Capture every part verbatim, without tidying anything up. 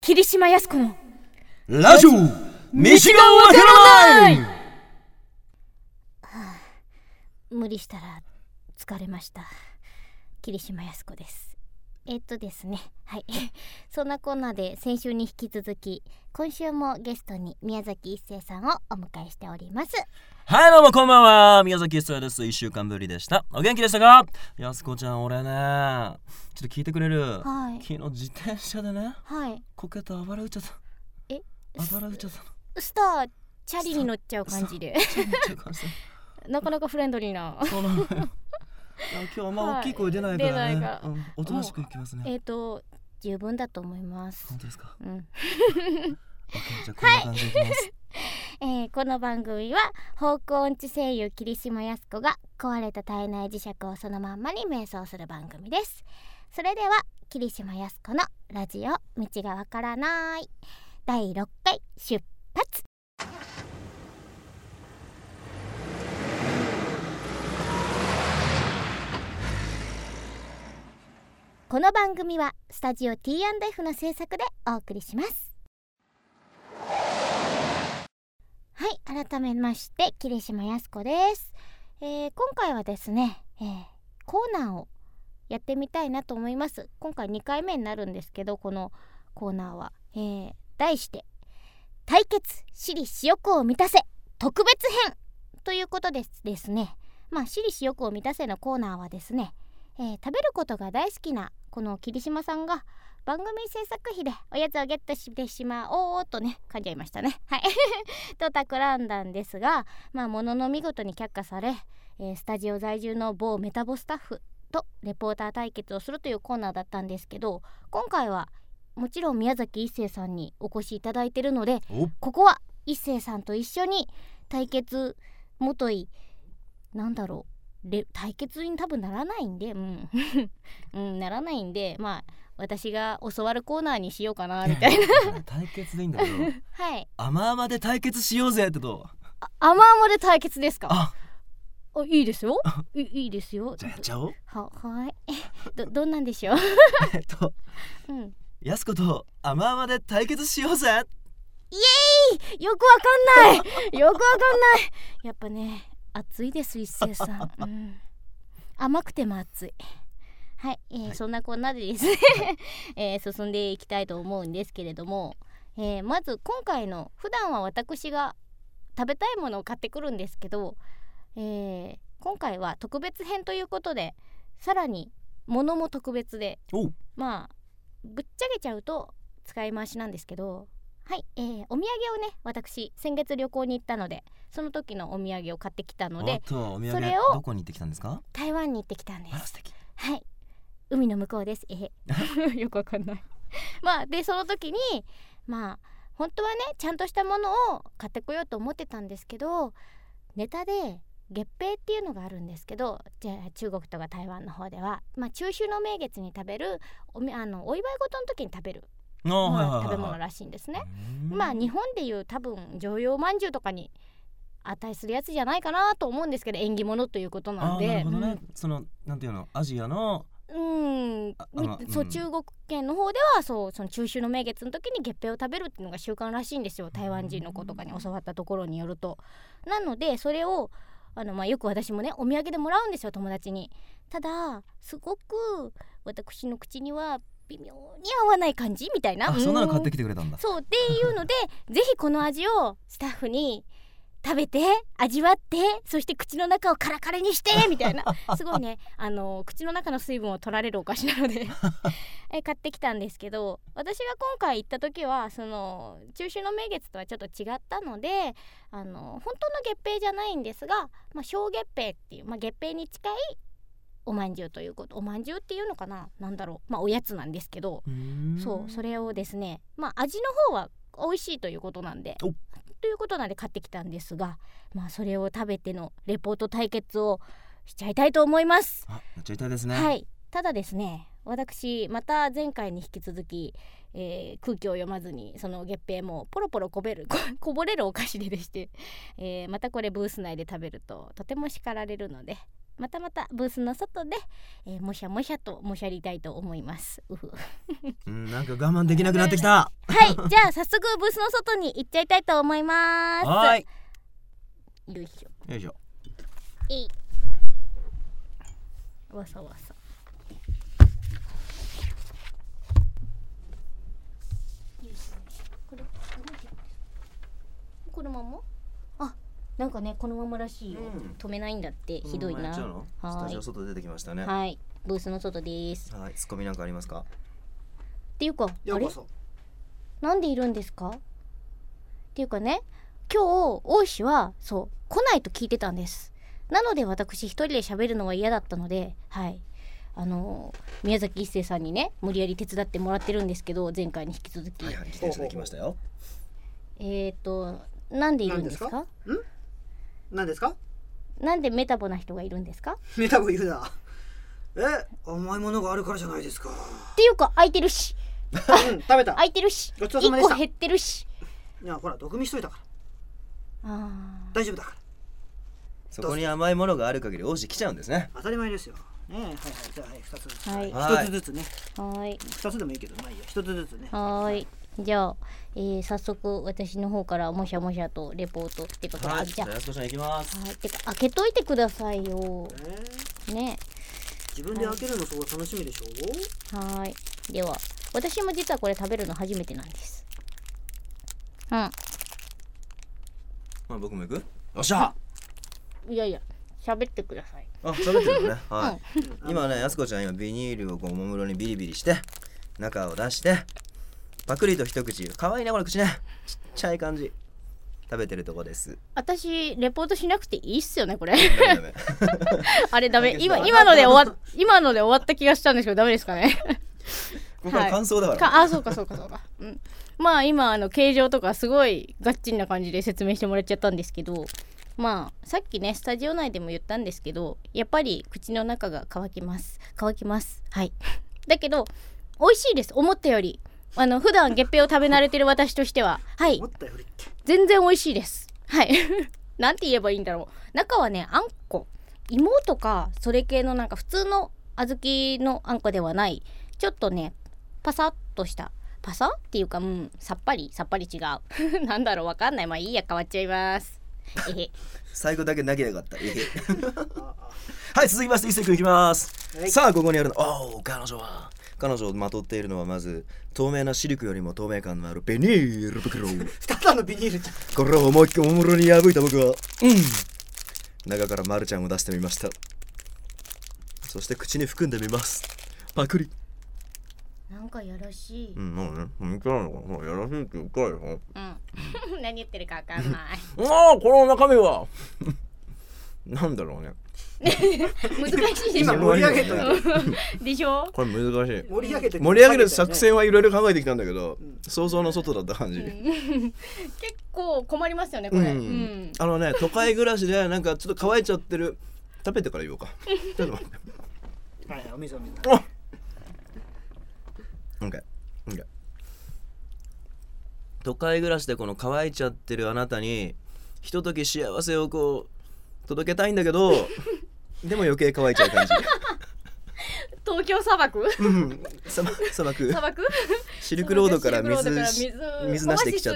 霧島靖子のラジオ飯がわからない、はあ、無理したら疲れました。霧島靖子です。えっとですねはいそんなこんなで先週に引き続き今週もゲストに宮崎一生さんをお迎えしております。 はい、どうもこんばんは、宮崎一生です。いっしゅうかんぶりでした。お元気でしたか？やすこちゃん、俺ね、ちょっと聞いてくれる？ はい。 昨日自転車でね、 はいこけたあばら打っちゃった。 えあばら打っちゃったの。 スターチャリに乗っちゃう感じでなかなかフレンドリーなそうなのよ今日あんま大きい声出ないからね、 はい、出ないから、 うん、おとなしくいきますね。 えっ、ー、と十分だと思います。 本当ですか？ うん OK、じゃあこんな感じでいきます、はいえー、この番組は方向音痴声優霧島靖子が壊れた体内磁石をそのまんまに瞑想する番組です。それでは霧島靖子のラジオ道がわからないだいろっかい出発。この番組はスタジオ ティーアンドエフ の制作でお送りします。はい、改めまして霧島靖子です。えー、今回はですね、えー、コーナーをやってみたいなと思います。今回にかいめになるんですけど、このコーナーは、えー、題して対決私利私欲を満たせ特別編ということですですね。まあ私利私欲を満たせのコーナーはですね、えー、食べることが大好きなこの霧島さんが番組制作費でおやつをゲットしてしまおうとね噛んじゃいましたねはいと企んだんですが、まあものの見事に却下され、えー、スタジオ在住の某メタボスタッフとレポーター対決をするというコーナーだったんですけど、今回はもちろん宮崎一生さんにお越しいただいているので、ここは一生さんと一緒に対決もといなんだろう対決に多分ならないんで、うん、うん、ならないんで、まあ私が教わるコーナーにしようかなみたいな対決でいいんだけどはい甘々で対決しようぜってどう？ あ甘々で対決ですか？ ああいいですよい, いいですよ。 じゃあやっちゃおう。 ははいど, どんなんでしょうえっと、うん、やすこと甘々で対決しようぜ。 イエーイよくわかんないよくわかんないやっぱね熱いです一生さん、うん、甘くても熱い。はい、えーはい、そんなこんなでですね、えー、進んでいきたいと思うんですけれども、えー、まず今回の普段は私が食べたいものを買ってくるんですけど、えー、今回は特別編ということでさらに物も特別で、まあぶっちゃけちゃうと使い回しなんですけど、はい、えー、お土産をね私先月旅行に行ったのでその時のお土産を買ってきたので、 おっとお土産それをどこに行ってきたんですか？ 台湾に行ってきたんです。 あら素敵。 はい、海の向こうです。えよくわかんないまあでその時にまあ本当はねちゃんとしたものを買ってこようと思ってたんですけど、ネタで月餅っていうのがあるんですけど、じゃあ中国とか台湾の方では、まあ、中秋の名月に食べる お, あのお祝い事の時に食べる、まあ、食べ物らしいんですね。まあ日本でいう多分常用まんじゅうとかに値するやつじゃないかなと思うんですけど、縁起物ということなんで。 あなるほどね、 うん、 そのなんていうのアジアのうんそう、うん、中国圏の方ではそうその中秋の名月の時に月餅を食べるっていうのが習慣らしいんですよ。台湾人の子とかに教わったところによると。なのでそれをあの、まあ、よく私もねお土産でもらうんですよ友達に。ただすごく私の口には微妙に合わない感じみたいな。 あそんなの買ってきてくれたんだ。 そうっていうのでぜひこの味をスタッフに食べて味わってそして口の中をカラカラにしてみたいなすごいねあの口の中の水分を取られるお菓子なのでえ買ってきたんですけど、私が今回行った時はその中秋の名月とはちょっと違ったのであの本当の月餅じゃないんですが、まあ、小月餅っていう、まあ、月餅に近いおまんじゅうということ、おまんじゅうっていうのかな、なんだろう、まあおやつなんですけど、そうそれをですね、まあ味の方は美味しいということなんでということなんで買ってきたんですが、まあそれを食べてのレポート対決をしちゃいたいと思います。 あやっちゃいたいですね。 はい、ただですね私また前回に引き続き、えー、空気を読まずにその月餅もポロポロこべるこぼれるお菓子ででして、えー、またこれブース内で食べるととても叱られるので、またまたブースの外で、えー、もしゃもしゃともしゃりたいと思います。うふうんなんか我慢できなくなってきた。 はいじゃあ早速ブースの外に行っちゃいたいと思います。 はいよいしょよいしょ。 えいわさわさこれこのままあなんかねこのままらしいよ、うん、止めないんだってひどいな。 うん、スタジオ外出てきましたね。 はいブースの外です。 はいツッコミなんかありますか？ っていうかあれなんでいるんですかっていうかね今日大石はそう来ないと聞いてたんです。なので私一人で喋るのは嫌だったのではいあのー、宮崎一生さんにね無理やり手伝ってもらってるんですけど前回に引き続きはいはい来ていただきましたよ。 えーとなんでいるんですか？ んなんですか？ なんでメタボな人がいるんですか？ メタボ言うな。え甘いものがあるからじゃないですか。 っていうか空いてるしうん食べた空いてるしごちそうさまでした。 いっこ減ってるしいやほら毒味しといたからあ大丈夫だから。 そこに甘いものがある限り王子来ちゃうんですね。 当たり前ですよね。はいはいじゃあはいふたつずつ、 はい、 ひとつずつね。 はいふたつでもいいけどまあいいやひとつずつね。 はいじゃあ、えー、早速私の方からもしゃもしゃとレポートってことで、 はい、 じゃあ安子ちゃん行きます。 はいてか開けといてくださいよ、 えー、 ね自分で開けるのすごい楽しみでしょう。 はいでは私も実はこれ食べるの初めてなんです。うんまあ僕も行く。よっしゃいやいや喋ってください。 あ喋ってるのねはい、うん、今ね安子ちゃん今ビニールをこうおもむろにビリビリして中を出してパクリと一口かわいいねこれ口ねちっちゃい感じ食べてるとこです。 私レポートしなくていいっすよねこれダメダメあれダメ今今ので終わっ今ので終わった気がしたんですけどダメですかねここから感想だから、 はい、かあそうかそうかそうか、うん、まあ今あの形状とかすごいガッチンな感じで説明してもらっちゃったんですけどまあさっきねスタジオ内でも言ったんですけどやっぱり口の中が乾きます乾きますはいだけど美味しいです思ったよりあの普段月餅を食べ慣れてる私としてははい全然美味しいですはいなんて言えばいいんだろう中はねあんこ芋とかそれ系のなんか普通の小豆のあんこではないちょっとねパサッとしたパサっていうかうんさっぱりさっぱり違うなんだろうわかんないまあいいや変わっちゃいますえへ最後だけ投げやがったえへはい続きまして一世君いきます、はい、さあここにあるのおー彼女は彼女をまとっているのはまず透明なシルクよりも透明感のあるビニール袋ふたつのビニールじゃん。 これを思いっきりおもむろに破いた僕はうん中からマルちゃんを出してみました。そして口に含んでみます。パクリなんかやらしい。 うん、もうね、本当なのかな、やらしいって言うかよ。 うん。何言ってるかわかんない。 ああ、この中身はなんだろうね。 難しいでしょ。 今盛り上げてるでしょ。 これ難しい。 盛り上げて盛り上げる作戦はいろいろ考えてきたんだけど、うん、想像の外だった感じ。うん、 結構困りますよねこれ。うんうん、 あのね、都会暮らしでなんかちょっと乾いちゃってる。食べてから言おうか。ちょっと待って。 はい、お水お水。 オッケー、オッケー。都会暮らしでこの乾いちゃってるあなたにひととき幸せをこう届けたいんだけどでも余計乾いちゃう感じ。 東京砂漠？ うん、砂砂漠。 砂漠？ シルクロードから水水水出してきちゃった。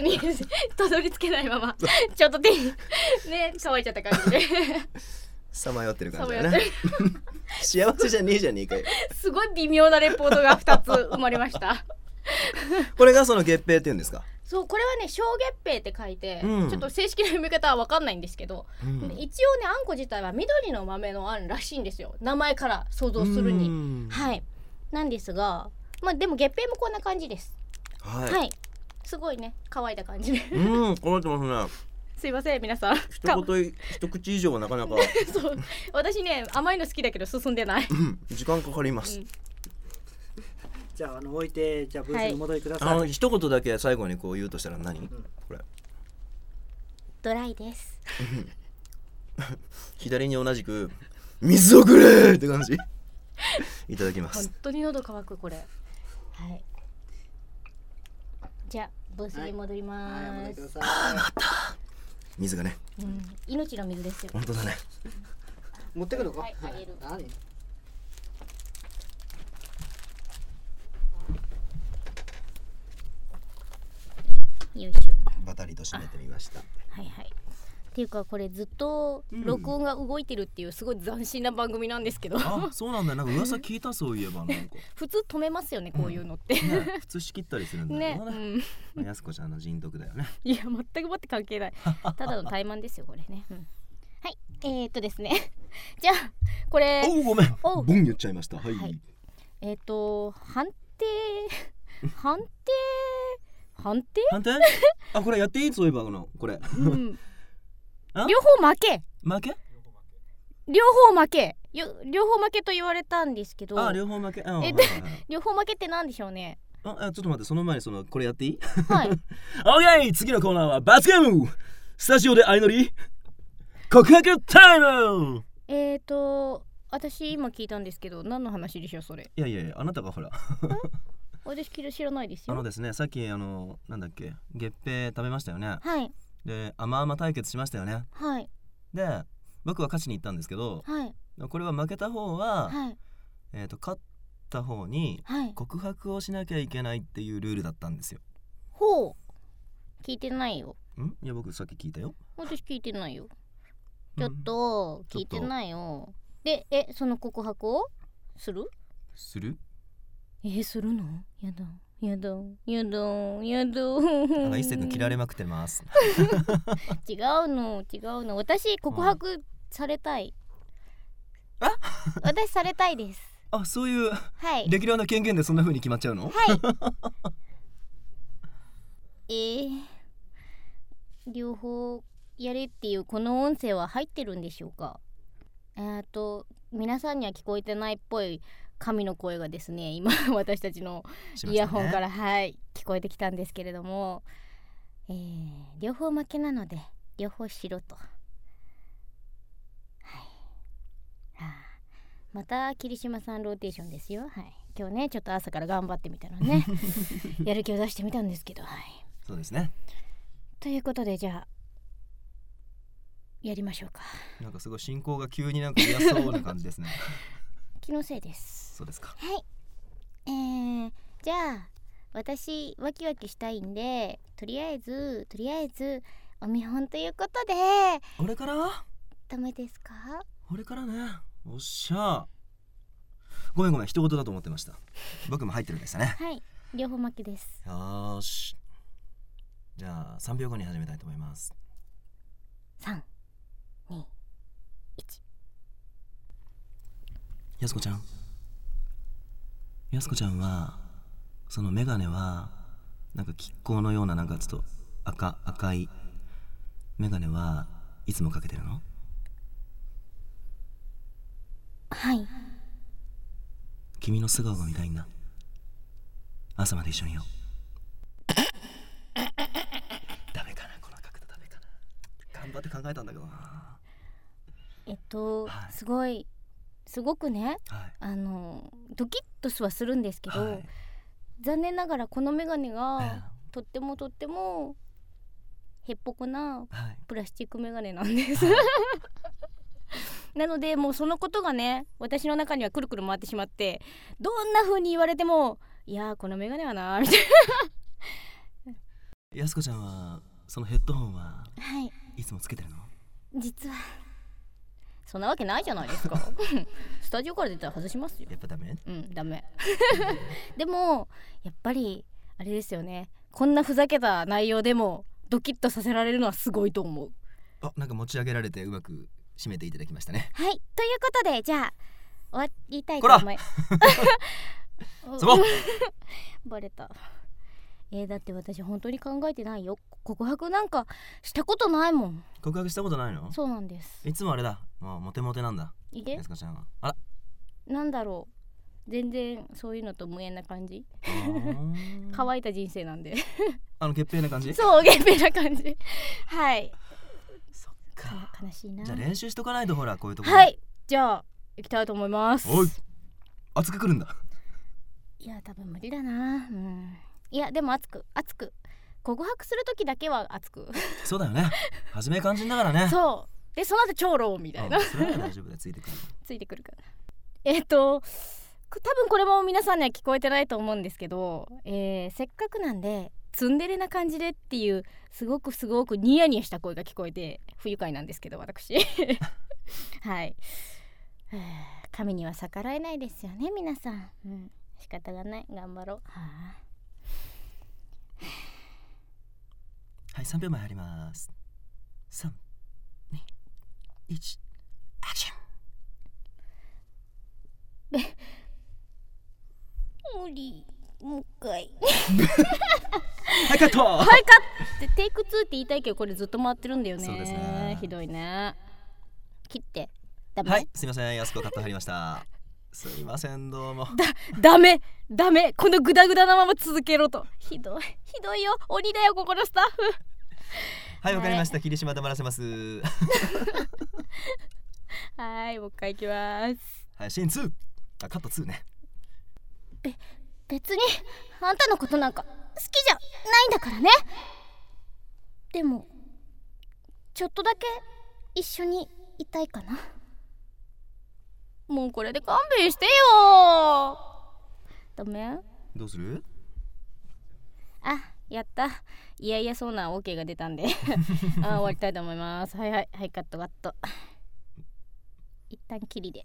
たどり着けないままちょっと手にね乾いちゃった感じで。 さまよってる感じだね。幸せじゃねえじゃねえかよ。 すごい微妙なレポートがふたつ生まれました。 これがその月餅って言うんですか？ そう、これはね小月餅って書いて、うん、ちょっと正式な読み方は分かんないんですけど、うん、一応ねあんこ自体は緑の豆のあんらしいんですよ、名前から想像するに、うん、はいなんですが、まあでも月餅もこんな感じです。はい、はい、すごいね乾いた感じでうん乾いてますね。 すいません皆さん一言一口以上はなかなかそう私ね甘いの好きだけど進んでない、 うん、時間かかります、うん、 じゃあ、あの置いてじゃあブースに戻りください、 はい、あの一言だけ最後にこう言うとしたら何、うん、これドライです左に同じく水をくれって感じいただきます。 本当に喉乾くこれ。はいじゃあブースに戻ります、はいはい、 あーまた水がね、 うん、命の水ですよ。 本当だね。 持ってくのか。 はい、あげる。 何？ よいしょ。 バタリと締めてみました。 はいはい。っていうかこれずっと録音が動いてるっていうすごい斬新な番組なんですけど、 うん、あ、そうなんだ。なんか噂聞いたそういえばなんか普通止めますよねこういうのって、 うんね、普通仕切ったりするんだけどね。 ね、 うん、やすこちゃんの人徳だよね。 いや全くもって関係ない。ただの怠慢ですよこれね。うん、はい、えー、っとですねじゃあこれおうごめんボン言っちゃいました。はい、はい、 えー、っと判定判定判定判定あ、これやっていい？そういえばこのこれ、 うん両方負け負け両方負けよ両方負けと言われたんですけど、 あ、両方負け、うん、 え、両方負けってなんでしょうね。 あ、ちょっと待って、その前にそのこれやっていい？ はいオッケー、次のコーナーは罰ゲーム。スタジオで相乗り告白タイム。 えーと私今聞いたんですけど何の話でしょうそれ。 いやいやいや、あなたがほら私知らないですよ。 あのですね、さっきあのなんだっけ、月餅食べましたよね。 はい。 で、甘々対決しましたよね。 はい。 で、僕は勝ちに行ったんですけど、 はい、 これは負けた方は、はい、えーと勝った方に告白をしなきゃいけないっていうルールだったんですよ。 ほう、聞いてないよ。 ん？いや僕さっき聞いたよ。 私聞いてないよ。ちょっと聞いてないよ。で、え、その告白をする？ する？ えー、するの？やだやだやだやだ。 なんか一星君切られまくってます。 違うの違うの。私告白されたい。 あ？ 私されたいです。 あ、そういう、 はい、 レギュラーな権限でそんな風に決まっちゃうの？ はい。えー、両方やれっていうこの音声は入ってるんでしょうか？えーと皆さんには聞こえてないっぽい神の声がですね、今私たちのイヤホンから、ね、はい聞こえてきたんですけれども、えー、両方負けなので両方しろと。はい、はあ、また霧島さんローテーションですよ。はい、今日ねちょっと朝から頑張ってみたのねやる気を出してみたんですけど、はい、 そうですね。 ということでじゃあやりましょうか。 なんかすごい進行が急になんか嫌そうな感じですね。 気のせいです。 そうですか。 はい、えー、じゃあ私ワキワキしたいんで、とりあえずとりあえずお見本ということで。 俺から？ ダメですか？ 俺からね。おっしゃ。ごめんごめん、一言だと思ってました。僕も入ってるんでしたね。 はい、両方負けです。 よーし、じゃあさんびょうごに始めたいと思います。 さん、に、いち。 やすこちゃん、やすこちゃんはそのメガネはなんか亀甲のような、なんかちょっと赤赤いメガネはいつもかけてるの？ はい。 君の素顔が見たいんだ。朝まで一緒によ。ダメかな、この角度ダメかな。頑張って考えたんだけどな。 えっと、 はい、 すごいすごくね、 はい、 あのドキッとはするんですけど、 はい、 残念ながらこのメガネが、 えー、 とってもとってもへっぽこなプラスチックメガネなんです、 はいなのでもうそのことがね私の中にはくるくる回ってしまって、どんな風に言われてもいやーこのメガネはなーみたいな。 やすこちゃんはそのヘッドホンは、 はい、 いつもつけてるの？ 実はそんなわけないじゃないですか。スタジオから出たら外しますよ。 やっぱダメ？ うん、ダメ。でもやっぱりあれですよね、こんなふざけた内容でもドキッとさせられるのはすごいと思う。 あ、なんか持ち上げられてうまく締めていただきましたね。 はい、ということでじゃあ終わりたいと思います。 そこバレた。えー、だって私本当に考えてないよ。告白なんかしたことないもん。 告白したことないの？ そうなんです。 いつもあれだ、もうモテモテなんだ。 いけ？ やすこちゃんは。あら、 なんだろう、全然そういうのと無縁な感じ。乾いた人生なんで。 あの潔癖な感じ？ そう、潔癖な感じ。はい。 そっか、 悲しいな。 じゃあ練習しとかないと、ほらこういうとこ。 はい、じゃあ行きたいと思います。 おい、熱くくるんだ。 いや多分無理だな。うん、いやでも熱く熱く告白する時だけは熱く。 そうだよね、初め肝心だからね。 そうで、その後超ローみたいな。 それは大丈夫だ、ついてくるついてくるから。えっと多分これも皆さんには聞こえてないと思うんですけど、えー、せっかくなんでツンデレな感じでっていうすごくすごくニヤニヤした声が聞こえて不愉快なんですけど私はい神には逆らえないですよね皆さん、うん、仕方がない頑張ろう、はあ、 はいさんびょうまえ入ります。さん、に、いち、アクション。 無理もう一回はいカットはいカットテイクツーって言いたいけどこれずっと回ってるんだよね。 そうですねひどいね。切ってダメ、 はいすいません、やすこカット入りました。すいませんどうも。 だダメダメこのグダグダなまま続けろと。ひどいひどいよ鬼だよここのスタッフはいわかりました、霧島黙らせますはいもう一回いきます。 はいシーンツー、あカットツーね。 べ別にあんたのことなんか好きじゃないんだからね。でもちょっとだけ一緒にいたいかな。もうこれで勘弁してよ。ダメ？ どうする？ あ、やった。いやいやそうな OK が出たんであ終わりたいと思います。はいはいはいカットカット。一旦切りで。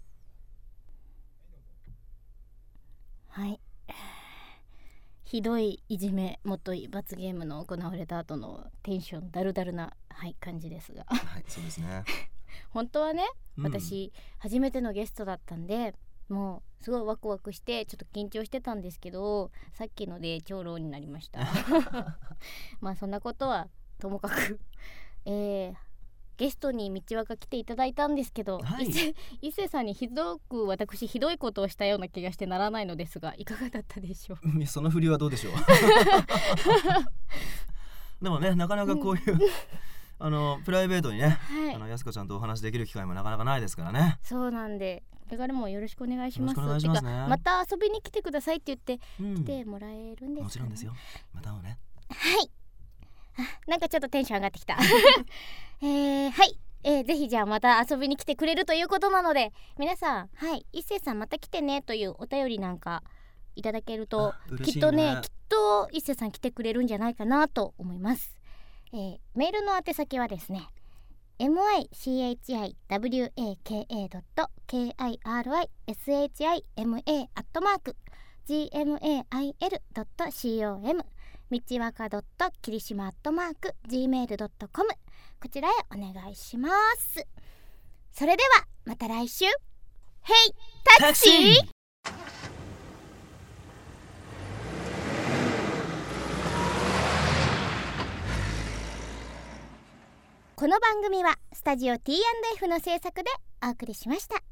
はいひどいいじめもとい罰ゲームの行われた後のテンションダルダルな、はい、感じですがはいそうですね本当はね、 うん、 私初めてのゲストだったんでもうすごいワクワクしてちょっと緊張してたんですけどさっきので超ローになりましたまあそんなことはともかく、えー、ゲストに道若来ていただいたんですけど、 はい、 伊勢さんにひどく私ひどいことをしたような気がしてならないのですがいかがだったでしょうその振りはどうでしょうでもねなかなかこういう、うん、あのプライベートにね、はい、あのやすこちゃんとお話できる機会もなかなかないですからね。 そうなんでこれからもよろしくお願いします。 よろしくお願いしますね。 また遊びに来てくださいって言って、うん、来てもらえるんですかね。 もちろんですよ。また会おうね。 はいなんかちょっとテンション上がってきたえー、はい、えー、ぜひじゃあまた遊びに来てくれるということなので皆さんはい一星さんまた来てねというお便りなんかいただけると、ね、きっとねきっと一星さん来てくれるんじゃないかなと思います。えー、メールの宛先はですね エムアイシーエイチアイダブリューエーケーエードットケーアイアールアイエスエイチアイエムエーアットマークジーエムエーアイエルドットシーオーエムみちわか霧島アットマーク ジーメールドットコム こちらへお願いします。それではまた来週。ヘイタクシー。この番組はスタジオ ティーアンドエフ の制作でお送りしました。